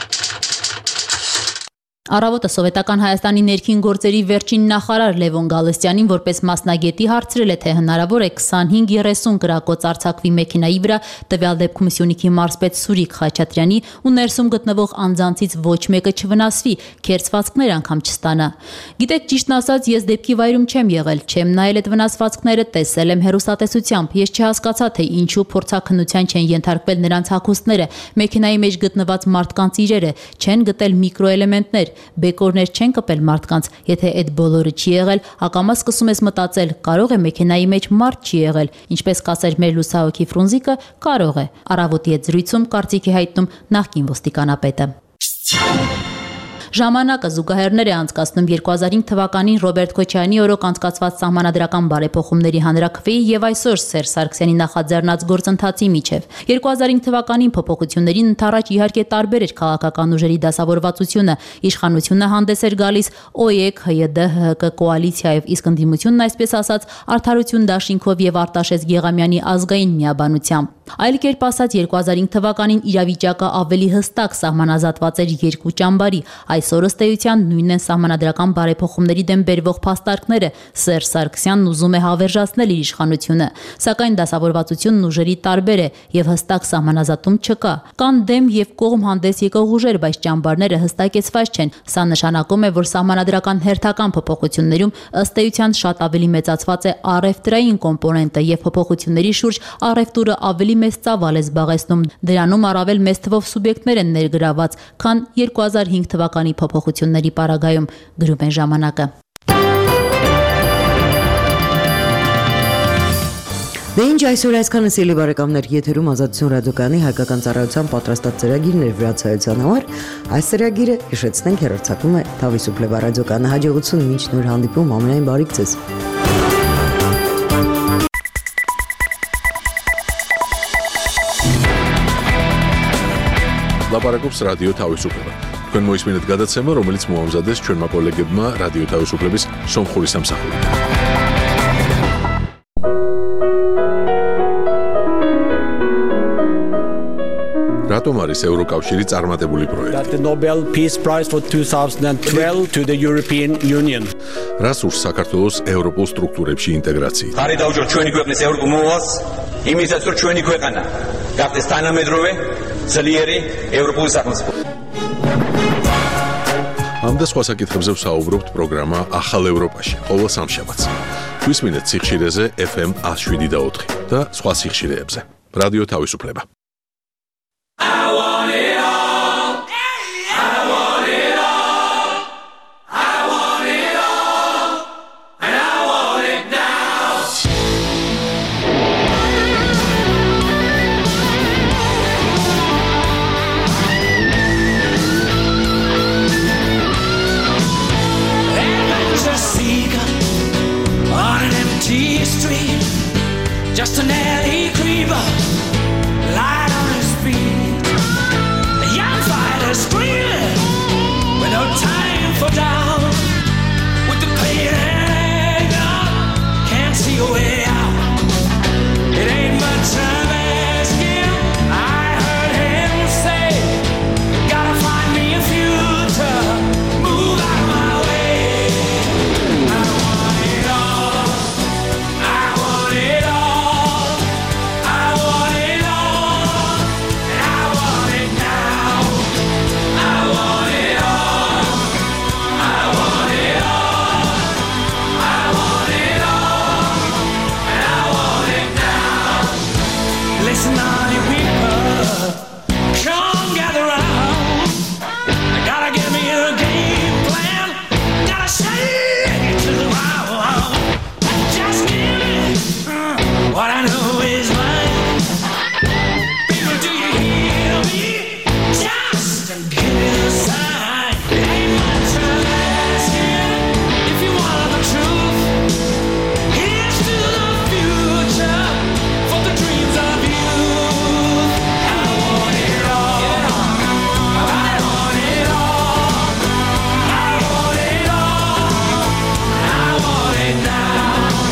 Առավոտը Սովետական Հայաստանի ներքին գործերի վերջին նախարար Լևոն Գալստյանին որպես մասնագետի հարցրել է, թե հնարավոր է 25-30 կրակոց արձակվի մեքենայի վրա, տվյալ դեպքում Սյունիքի մարզպետ Սուրիկ Խաչատրյանի ու ներսում գտնվող անձանցից ոչ մեկը չվնասվի, քերծվածքներ անգամ չստանա։ Գիտեք, ճիշտն ասած, ես դեպքի վայրում չեմ եղել, չեմ նայել այդ վնասվածքները, տեսել եմ հեռուստատեսությամբ, ես չհասկացա, թե ինչու փորձաքննության չեն ենթարկվել նրանց հագուստները, մեքենայի մեջ գտնված մարդկանց իրերը, չեն գտել միկրոէլեմենտներ, բեկորներ չեն կպել մարդկանց, եթե այդ բոլորը չի եղել, ակամա սկսում ես մտածել, կարող է մեքենայի մեջ մարդ չի եղել, ինչպես կասեր մեր լուսահոգի Ֆրունզիկը, կարող է։ Առավոտի հետ զրույցում կարծիք է հայտնում նախկին ոստիկանապետը։ Ժամանակը զուգահեռներ է անցկացնում 2005 թվականին Ռոբերտ Քոչարյանի օրոք անցկացված սահմանադրական բարեփոխումների հանրաքվեի եւ այսօր Սերժ Սարգսյանի նախաձեռնած գործընթացի միջև։ 2005 թվականին փոփոխություններին ընդառաջ իհարկե տարբեր էր քաղաքական ուժերի դասավորվածությունը, իշխանությունը հանդես էր գալիս ՕԵԿ, ՀՅԴ, ՀՀԿ կոալիցիայով, իսկ ընդդիմությունն այսպես ասած Արդարություն դաշինքով եւ Արտաշես Գեղամյանի ազգային միաբանությամբ։ Այլ կերպ ասած 2005 թվականին իրավիճակը ավելի հստակ սահմանազատված էր երկու ճամբարի։ Այսօր ըստ էության նույնն են սահմանադրական բարեփոխումների դեմ բերվող փաստարկները։ Սերժ Սարգսյանն ուզում է հավերժացնել իր իշխանությունը, սակայն դասավորվածությունն ուժերի տարբեր է եւ հստակ սահմանազատում չկա։ Կան դեմ եւ կողմ հանդես եկող ուժեր, բայց ճամբարները հստակեցված չեն։ Սա նշանակում է, որ սահմանադրական հերթական փոփոխություններում ըստ էության շատ ավելի մեծացված է առևտրային կոմպոնենտը եւ փոփոխությունների շուրջ առևտուրը ավելի մեծ ծավալ է զբաղեցնում։ Դրանում առավել մեծ թվով սուբյեկտներ են ներգրաված, քան 2005 թվականի փոփոխությունների պարագայում, գրում է ժամանակը։ Դե ինչ այսօր այսքանը սիրելի բարեկամներ, եթերում Ազատություն ռադիոկայանի հայկական ծառայության պատրաստած ծրագիրն էր վրացայության համար։ Այս ծրագիրը հիշեցնենք հեռարձակվում է Թավիսուփլեվա ռադիոկայանի հաջողություն մինչ նոր հանդիպում ամենայն բարիք ձեզ։ Լապարակոպս ռադիո Թավիսուփլեվա։ Თქვენ მოისმინეთ გადაცემა, რომელიც მოამზადეს ჩვენმა კოლეგებმა რადიო თავისუფლების სომხური სამსახურით. Რატომ არის ევროკავშირი წარმატებული პროექტი? The Nobel Peace Prize for 2012 to the European Union. რას ურს საქართველოს ევროპულ სტრუქტურებში ინტეგრაცია? ხარი დაუჯეროთ ჩვენი ქვეყნის ევროპულ მოვალს. იმისაც რომ ჩვენი ქვეყანა გახდეს თანამედროვე, ძლიერი ევროპული სახელმწიფო. ამ და სხვა საკითხებზე ვსაუბრობთ პროგრამა ახალ ევროპაში, ყოველ სამშაბათს. გვისმინეთ სიხშირეზე FM 107.4 და სხვა სიხშირეებზე. რადიო თავისუფლება. Just an alley creeper, light on his feet. A young fighter screaming with no time for doubt. With the pain and anger, can't see a way out. It ain't much time asking. I heard him say, gotta find me a future, move out of my way. I want it all, I want it all. What I know is mine. People, do you hear me? Just give me a sign. It ain't much of asking if you want the truth. Here's to the future for the dreams of youth. I want it all. I want it all. I want it all. I want it now.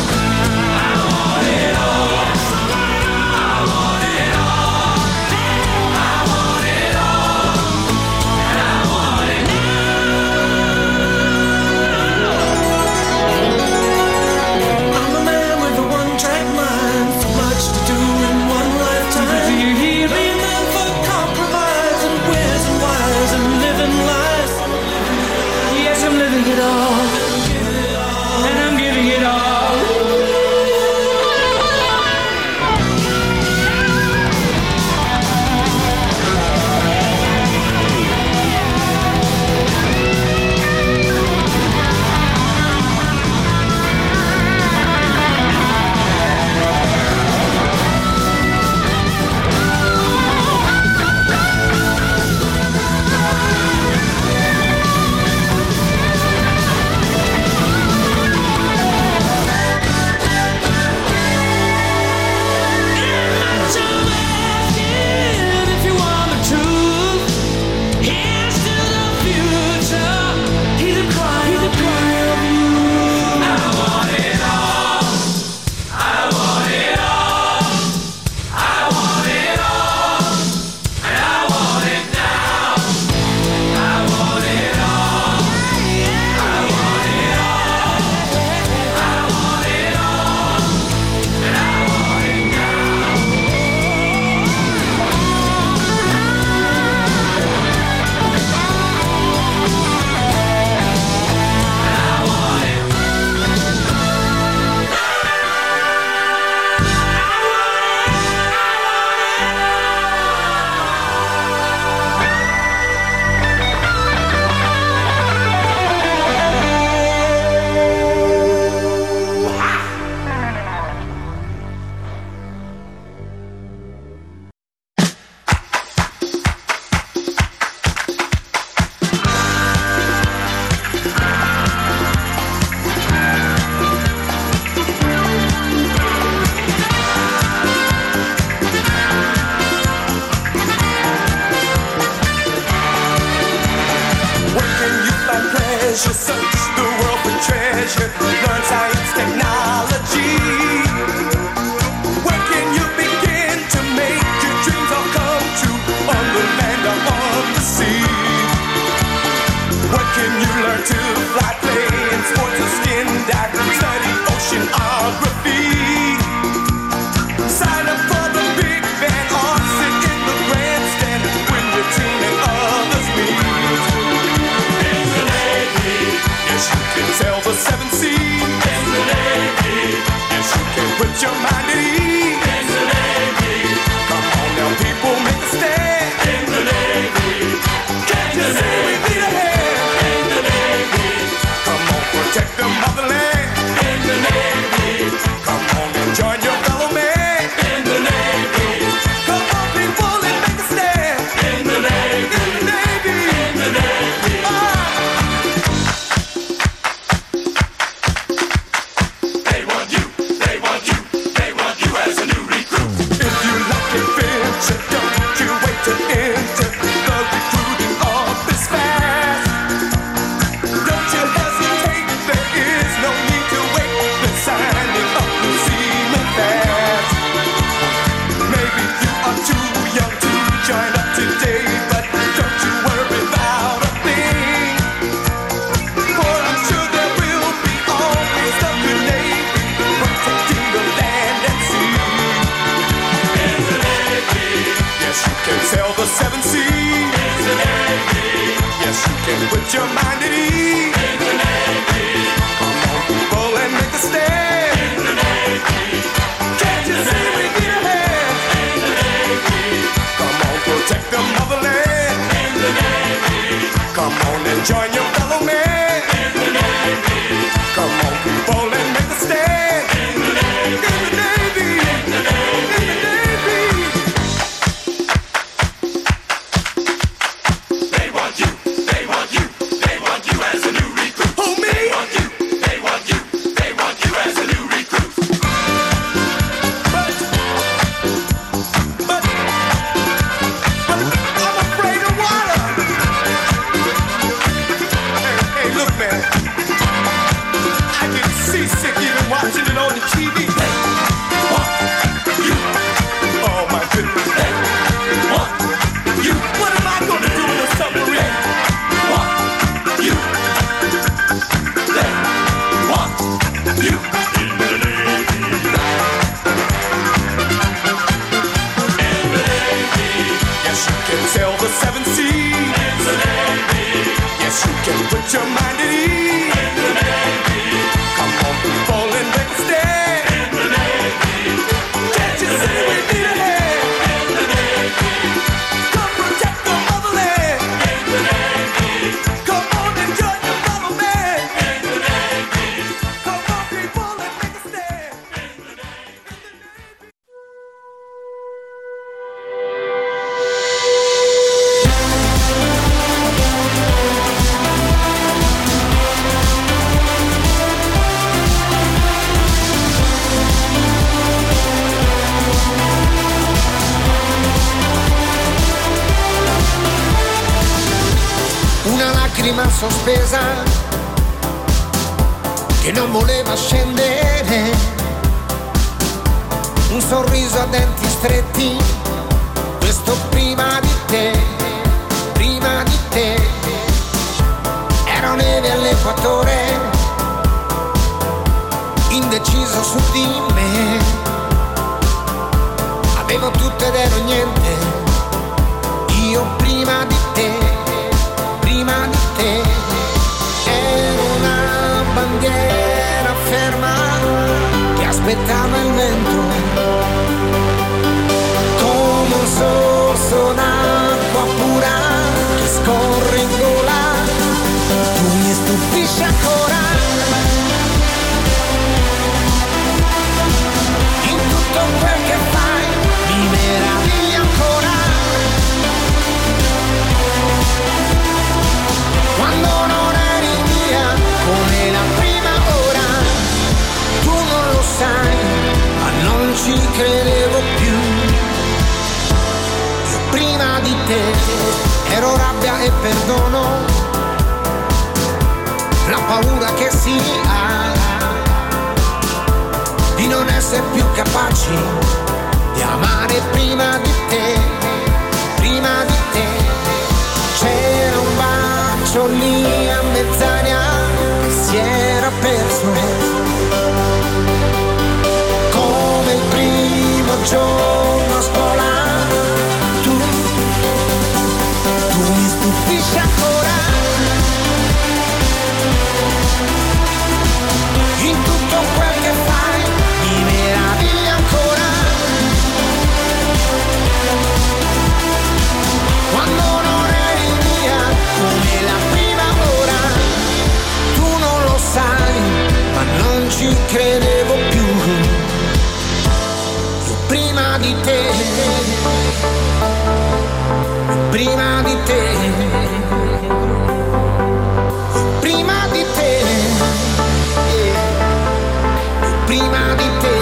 pleasure, search the world for treasure, learn science, technology. Where can you begin to make your dreams all come true, on the land or on the sea? What can you learn to fly, play in sports or skin dive, study oceanography? Sign up for sail the seven seas. Yes, you can put your mind at ease. Come on, people, and make a stand. Can't you see we need a hand? Come on, protect the motherland. Come on and join your fellow man. Come on, people, and make a stand. In the Navy. In the Navy. They want you. They want you. They want you as a new recruit. Who, me? They want you. They want you. They want you as a new recruit. But I'm afraid of water. Hey, look, man. I get seasick even watching it on the TV. They want you. Oh, my goodness. They want you. What am I gonna do in a submarine? Want you. They want you. In the Navy. In the Navy. Yes, you can sail the seven seas. In the Navy. Yes, you can put your mind at ease. In the Navy. Come on, people, and make a stand. In the Navy. Can't you see we need a hand? In the Navy. Come protect the motherland. In the Navy. Come on and join your fellow man. In the Navy. Come on, people, and make a stand. Una lacrima sospesa che non voleva scendere, un sorriso a denti stretti, questo prima di te, prima di te. Ero neve all'equatore, indeciso su di me, avevo tutto ed ero niente, io prima di te, prima di te. Ero una bandiera ferma che aspettava il vento, come un sorso d'acqua pura che scorre in gola. Tu mi stupisci ancora, in tutto quel che fai mi meravigli ancora. Quando non eri mia come la prima ora, tu non lo sai, ma non ci credevo più. Io prima di te ero rabbia e perdono, la paura che si ha di non essere più capaci di amare prima di te, prima di te. C'era un bacio lì a mezz'aria che si era perso, come il primo giorno a scuola. Tu mi stupisci ancora, in tutto quel che fai mi meravigli ancora. Quando non eri mia come la prima ora, tu non lo sai, ma non ci credevo più. Io prima di te, prima di te, prima di te, prima di te.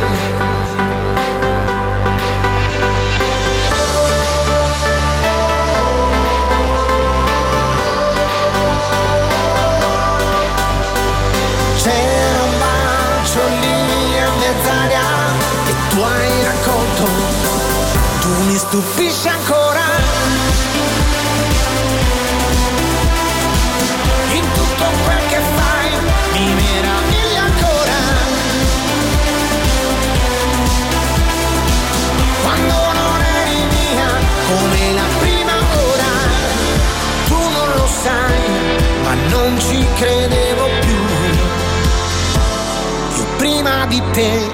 C'era un bacio lì a mezz'aria che tu hai raccolto, tu mi stupisci ancora, in tutto quel che fai mi meravigli ancora. Quando non eri mia come credevo più, io prima di te.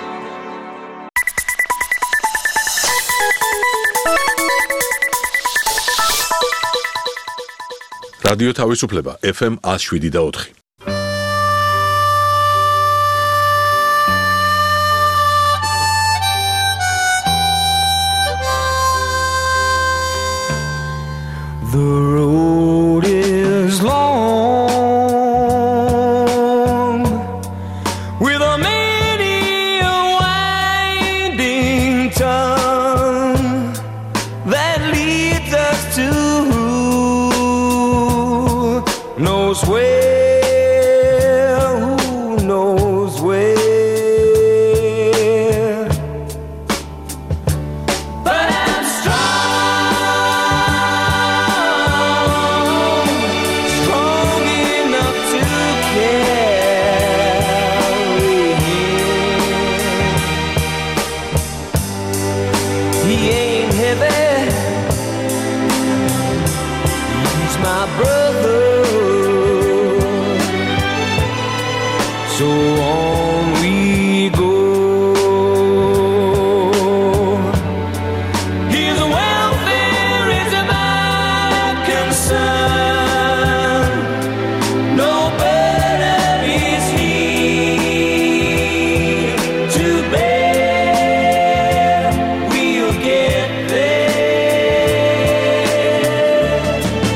რადიო თავისუფლება FM 107.4. The road is long with a many a winding tongue that leads us to knows where, who knows where. But I'm strong, strong enough to carry him. He ain't heavy, he's my brother. So on we go. His welfare is my concern. No burden is he to bear. We'll get there.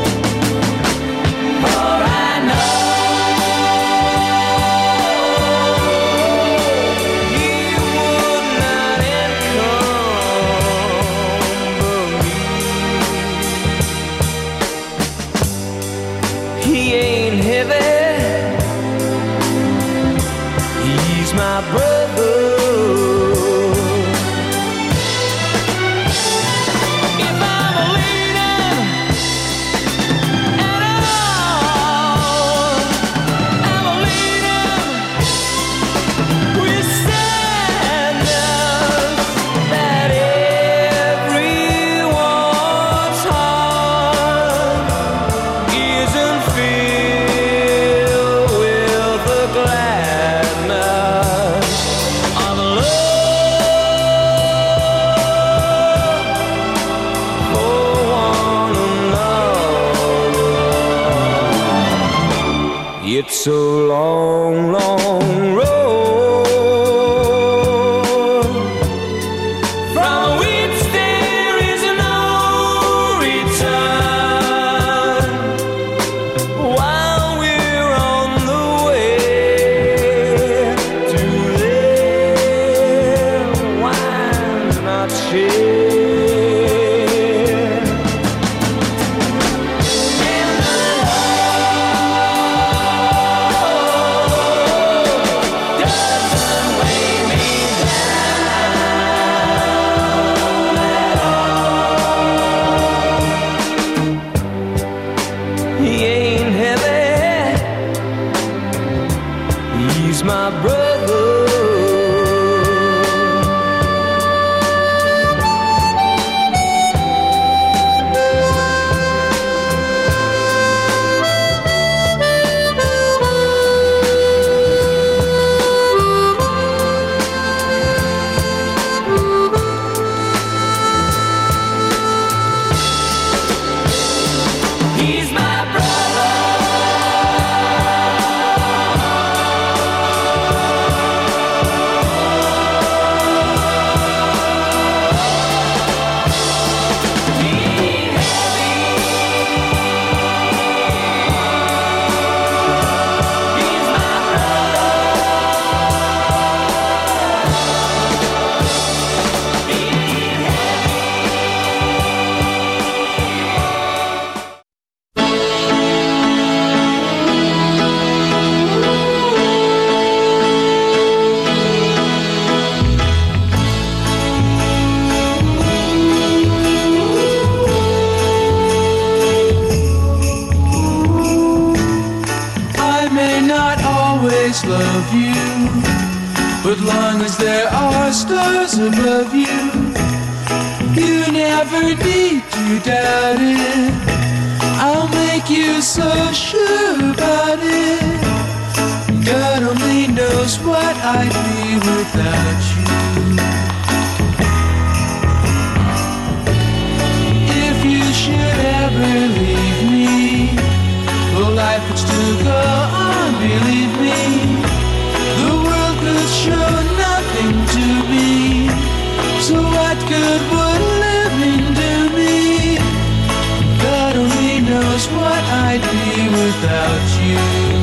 For I know he ain't heavy, he's my brother. If I'm a leader at all, I'm a leader with standards that everyone's heart isn't filled with the gladness of love for one another. It's a long, long road from which there is no return. While we're on the way to there, why not share? And the love doesn't weigh me down at all. He ain't heavy, he's my brother. He's my brother. always love you, but long as there are stars above you, you never need to doubt it. I'll make make you so sure about it. God only knows what I'd be without you. If you should ever leave me, well, life would still go on, believe me. The world could show nothing to me, so what good would living do me? God only knows what I'd be without you.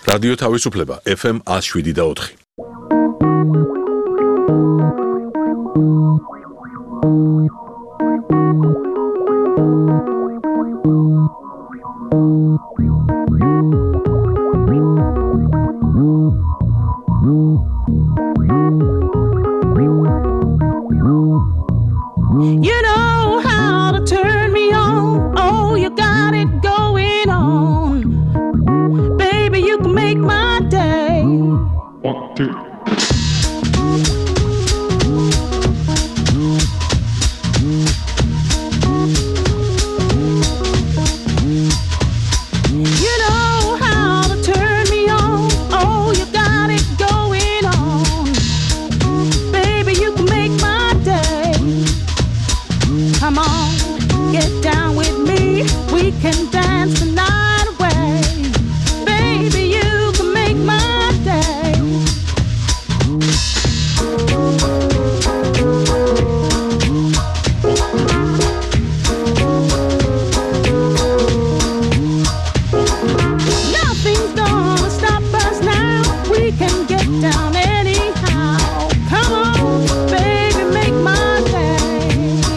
რადიო თავისუფლება FM 107.4. You know how to turn me on. Oh, you got it going on. Baby, you can make my day. 1, 2. You know how to turn me on. Oh, you got it going on. Baby, you can make my day. Come on, get down with me. We can dance the night away. Baby, you can make my day. Nothing's gonna stop us now. We can get down anyhow. Come on, baby, make my day.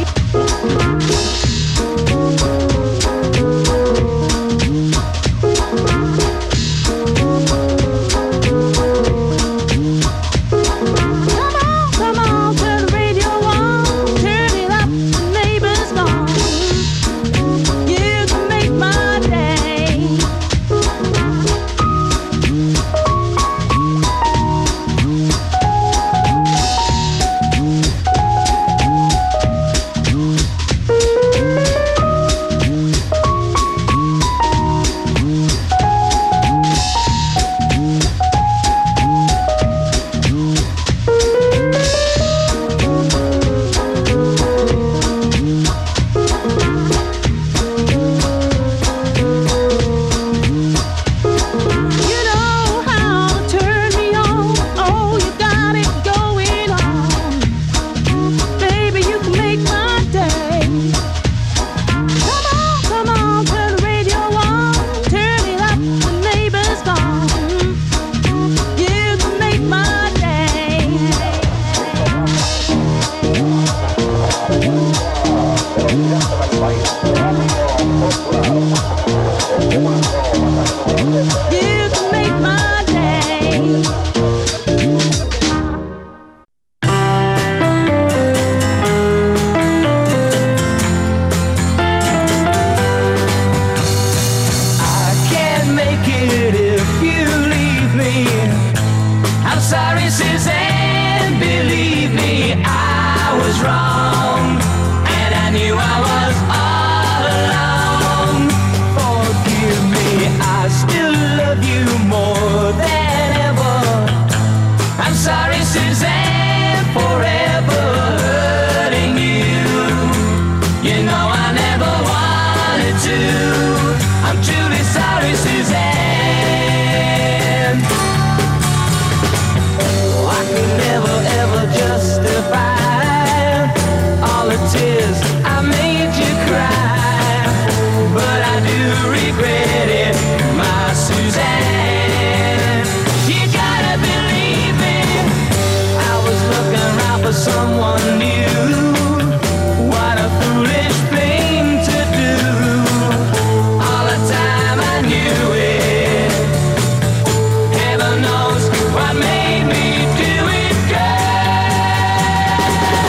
Come on, turn the radio on. Turn it up, the neighbors gone. You can make my day. You know how to turn me on. Oh, you got it going on. Baby, you can make my day. Come on, turn the radio on. Turn it up, the neighbors gone. You can make my day. You can make my day. I can't make it if you leave me. I'm sorry, Suzanne, believe me, I was wrong. And I knew I was all alone. Forgive me, I still love you more than ever. I'm sorry, Suzanne, forever hurting you. You know I never wanted to. I'm truly sorry, Suzanne. Oh, I could never ever justify all the tears I made you cry, but I do regret it, my Suzanne. You gotta believe me, I was looking around for someone new. What a foolish thing to do. All the time I knew it. Heaven knows what made me do it, girl.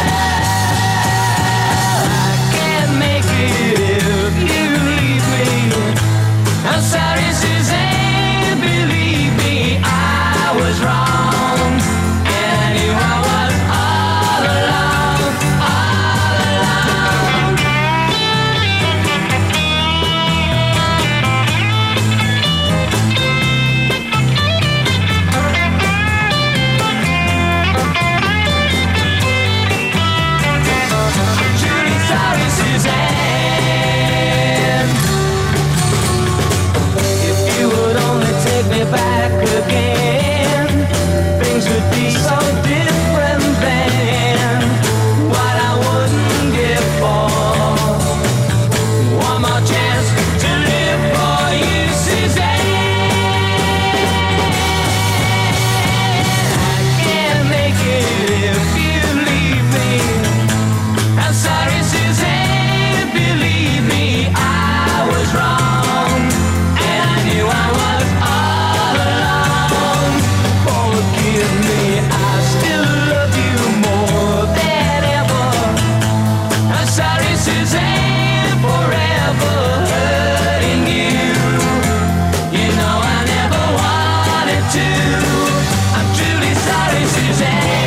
I can't make it if you leave me. I'm sorry, Suzanne, believe me, I was wrong. And I knew I was all alone, all alone. Truly sorry, Suzanne. If you would only take me back again, things would be so different then. What I wouldn't give for one more chance to live for you, Suzanne. to. I'm truly sorry, Suzanne.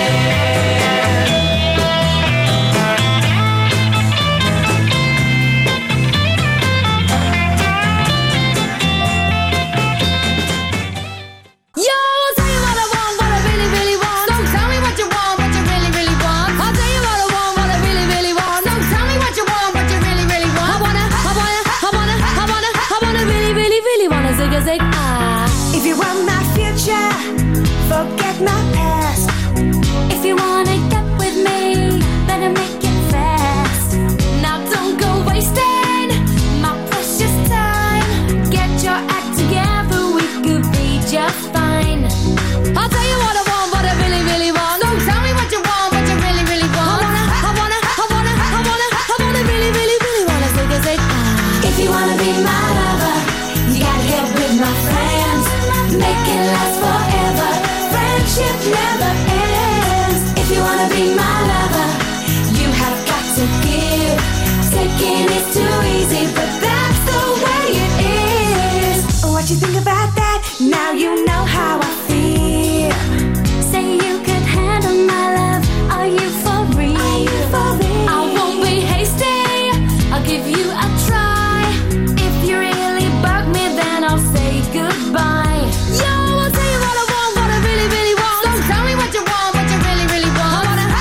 If you want my future, forget my past. If you wanna get with me, better make it fast. Now don't go wasting my precious time. Get your act together, we could be just fine. I'll tell you what I want, what I really, really want. So tell me what you want, what you really, really want. I wanna really, really, really wanna say. If you wanna be my lover, you gotta get with my friends. Make it last forever. Friendship never ends. If you wanna be my lover, you have got to give. Taking is too easy, but that's the way it is. What you think about that? Now you know how I feel. Say you could handle my love. Are you for real? I won't be hasty. I'll give you a try. If you really bug me, then I'll say goodbye. Yo, I'll tell you what I want, what I really, really want. So tell me what you want, what you really, really want.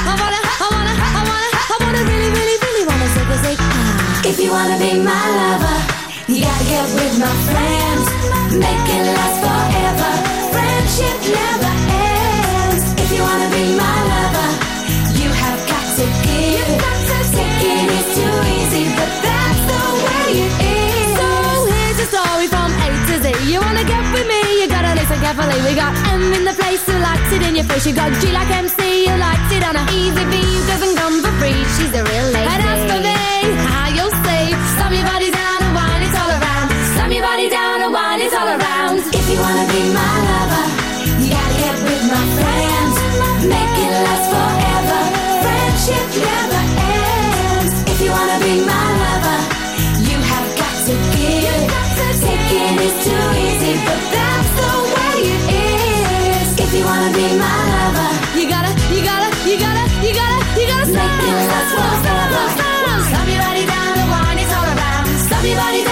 I wanna really, really, really wanna say. If you wanna be my lover, you gotta get with my friends. Make it last forever. Friendship never ends. If you wanna be my lover, you have got to give. Taking is too easy, but that's the way it is. So here's the story from A to Z. You wanna get with me, you gotta listen carefully. We got M in the place who likes it in your face. You got G like MC, who likes it on a easy V, who doesn't come for free. She's a real lady. And as for me, how you'll say, slam your body down and wine, it's all around. Slam your body down and wine, it's all around. If you wanna be my lover, you gotta get with my friends. Make it last forever. Friendship never ends. If you wanna be my lover, you have got to give. Taking is too easy, but that's the way it is. If you wanna be my lover, you gotta make it last forever. Stop your body down and wine, it's all around. Stop your body down.